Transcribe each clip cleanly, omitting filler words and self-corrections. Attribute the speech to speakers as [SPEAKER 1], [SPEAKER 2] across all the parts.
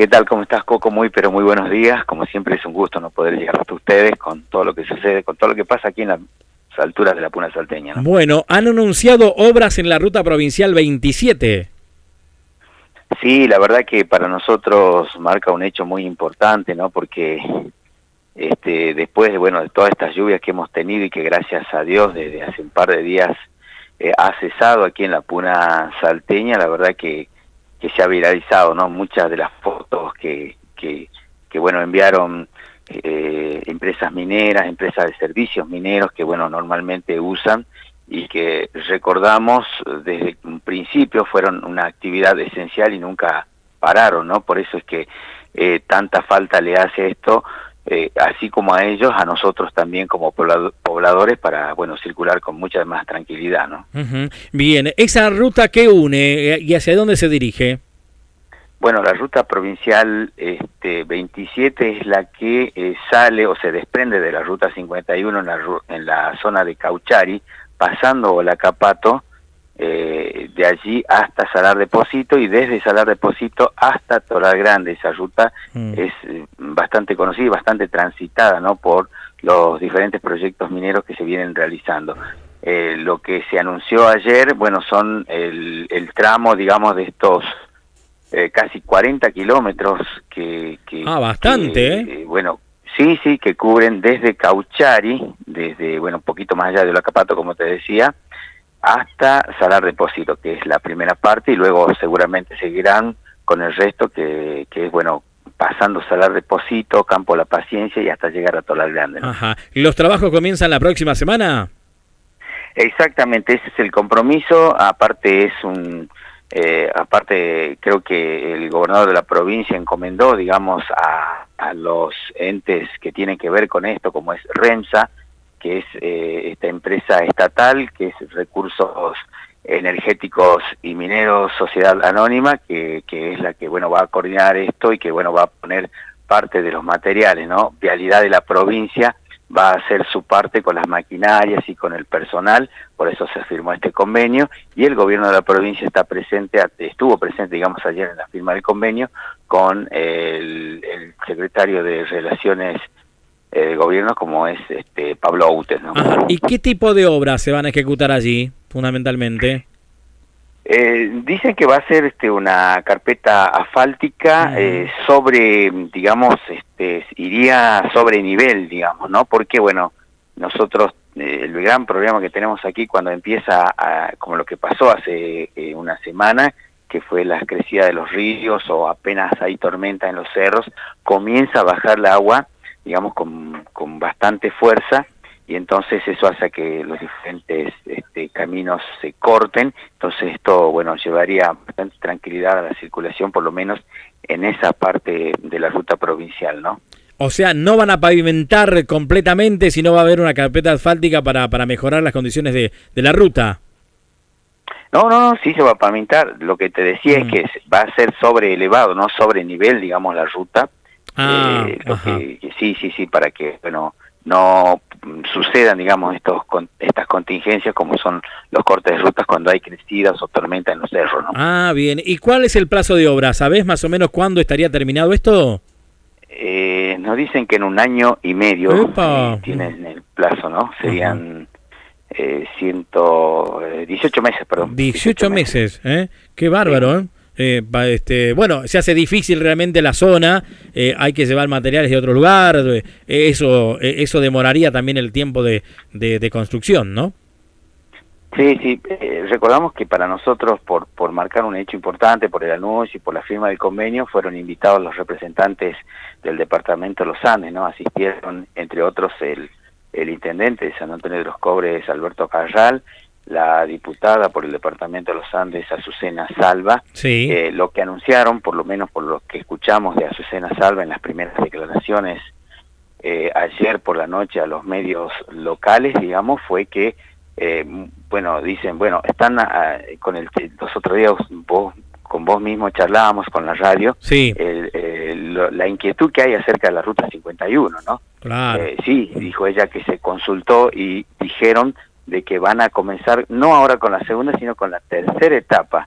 [SPEAKER 1] ¿qué tal? ¿Cómo estás, Coco? Pero muy buenos días. Como siempre es un gusto no poder llegar hasta ustedes con todo lo que sucede, con todo lo que pasa aquí en las alturas de la Puna Salteña, ¿no?
[SPEAKER 2] Bueno, han anunciado obras en la ruta provincial 27.
[SPEAKER 1] Sí, la verdad que para nosotros marca un hecho muy importante, ¿no? Porque después de todas estas lluvias que hemos tenido y que gracias a Dios desde hace un par de días ha cesado aquí en la Puna Salteña, la verdad que se ha viralizado, ¿no? Muchas de las fotos que enviaron empresas mineras, empresas de servicios mineros que normalmente usan y que recordamos desde un principio fueron una actividad esencial y nunca pararon, ¿no? Por eso es que tanta falta le hace esto, así como a ellos, a nosotros también como pobladores para, circular con mucha más tranquilidad, ¿no?
[SPEAKER 2] Uh-huh. Bien, ¿esa ruta qué une y hacia dónde se dirige?
[SPEAKER 1] Bueno, la ruta provincial 27 es la que sale o se desprende de la ruta 51 en la zona de Cauchari, pasando la Capato, de allí hasta Salar de Pocito y desde Salar de Pocito hasta Toral Grande. Esa ruta es bastante conocida y bastante transitada, ¿no? Por los diferentes proyectos mineros que se vienen realizando. Lo que se anunció ayer, son el tramo, digamos, de estos casi 40 kilómetros que
[SPEAKER 2] bastante,
[SPEAKER 1] Sí, que cubren desde Cauchari, desde, un poquito más allá de la Capato, como te decía, hasta Salar de Pocito, que es la primera parte, y luego seguramente seguirán con el resto, que es, pasando Salar de Pocito, Campo La Paciencia y hasta llegar a Toral Grande, ¿no?
[SPEAKER 2] Ajá. ¿Los trabajos comienzan la próxima semana?
[SPEAKER 1] Exactamente, ese es el compromiso. Aparte creo que el gobernador de la provincia encomendó, digamos, a los entes que tienen que ver con esto, como es REMSA, que es esta empresa estatal, que es Recursos Energéticos y Mineros Sociedad Anónima, que es la que, va a coordinar esto y que, va a poner parte de los materiales, ¿no? Vialidad de la provincia va a hacer su parte con las maquinarias y con el personal, por eso se firmó este convenio, y el gobierno de la provincia estuvo presente, digamos, ayer en la firma del convenio, con el secretario de Relaciones de Gobierno, como es Pablo Autes, ¿no?
[SPEAKER 2] ¿Y qué tipo de obras se van a ejecutar allí, fundamentalmente?
[SPEAKER 1] Dicen que va a ser una carpeta asfáltica iría sobre nivel, digamos, ¿no? Porque, nosotros, el gran problema que tenemos aquí cuando empieza, como lo que pasó hace una semana, que fue la crecida de los ríos o apenas hay tormenta en los cerros, comienza a bajar el agua, digamos, con bastante fuerza, y entonces eso hace que los diferentes caminos se corten. Entonces esto, llevaría bastante tranquilidad a la circulación, por lo menos en esa parte de la ruta provincial, ¿no?
[SPEAKER 2] O sea, no van a pavimentar completamente, sino va a haber una carpeta asfáltica para mejorar las condiciones de la ruta.
[SPEAKER 1] No, sí se va a pavimentar. Lo que te decía es que va a ser sobre elevado, no sobre nivel, digamos, la ruta. Sí, para que, no sucedan, digamos, estas contingencias como son los cortes de rutas cuando hay crecidas o tormenta en los cerros, ¿no?
[SPEAKER 2] Bien. ¿Y cuál es el plazo de obra? ¿Sabés más o menos cuándo estaría terminado esto?
[SPEAKER 1] Nos dicen que en 1 año y medio tienen el plazo, ¿no? Serían 18 meses, perdón.
[SPEAKER 2] 18 meses, ¿eh? Qué bárbaro, ¿eh? Se hace difícil realmente la zona, hay que llevar materiales de otro lugar, eso demoraría también el tiempo de construcción, ¿no?
[SPEAKER 1] Sí, recordamos que para nosotros, por marcar un hecho importante, por el anuncio y por la firma del convenio, fueron invitados los representantes del departamento de los Andes, ¿no? Asistieron, entre otros, el intendente de San Antonio de los Cobres, Alberto Carral, la diputada por el departamento de los Andes, Azucena Salva.
[SPEAKER 2] Sí.
[SPEAKER 1] Lo que anunciaron, por lo menos por lo que escuchamos de Azucena Salva en las primeras declaraciones ayer por la noche a los medios locales, digamos, fue que, dicen, están los otros días con vos mismo charlábamos con la radio,
[SPEAKER 2] sí.
[SPEAKER 1] La inquietud que hay acerca de la Ruta 51, ¿no?
[SPEAKER 2] Claro.
[SPEAKER 1] Sí, dijo ella que se consultó y dijeron de que van a comenzar, no ahora con la segunda, sino con la tercera etapa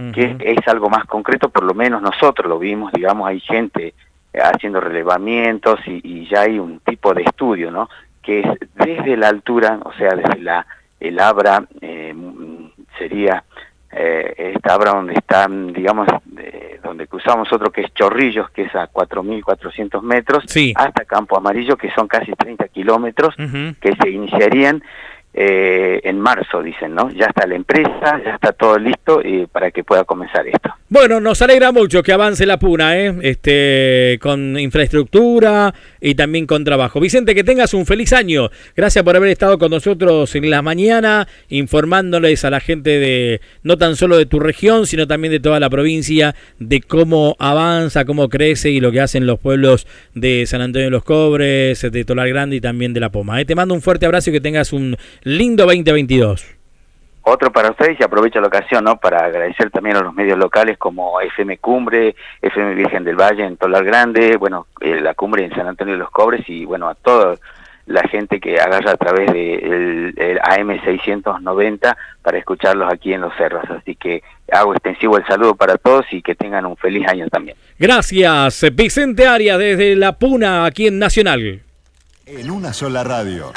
[SPEAKER 1] que es algo más concreto, por lo menos nosotros lo vimos, digamos, hay gente haciendo relevamientos y ya hay un tipo de estudio, ¿no? Que es desde la altura, o sea, desde el Abra, sería esta Abra donde están, digamos, donde cruzamos nosotros, que es Chorrillos, que es a 4.400 metros,
[SPEAKER 2] sí,
[SPEAKER 1] hasta Campo Amarillo, que son casi 30 kilómetros, que se iniciarían en marzo, dicen, ¿no? Ya está la empresa, ya está todo listo para que pueda comenzar esto.
[SPEAKER 2] Bueno, nos alegra mucho que avance la Puna, con infraestructura y también con trabajo. Vicente, que tengas un feliz año. Gracias por haber estado con nosotros en la mañana, informándoles a la gente de no tan solo de tu región, sino también de toda la provincia, de cómo avanza, cómo crece y lo que hacen los pueblos de San Antonio de los Cobres, de Tolar Grande y también de La Poma. Te mando un fuerte abrazo y que tengas un lindo 2022.
[SPEAKER 1] Otro para ustedes, y aprovecho la ocasión, ¿no?, para agradecer también a los medios locales como FM Cumbre, FM Virgen del Valle en Tolar Grande, bueno, la Cumbre en San Antonio de los Cobres, y bueno, a toda la gente que agarra a través de el AM 690 para escucharlos aquí en Los Cerros. Así que hago extensivo el saludo para todos y que tengan un feliz año también.
[SPEAKER 2] Gracias, Vicente Arias, desde La Puna, aquí en Nacional.
[SPEAKER 3] En una sola radio.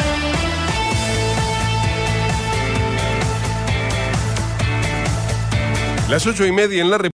[SPEAKER 4] Las 8:30 en la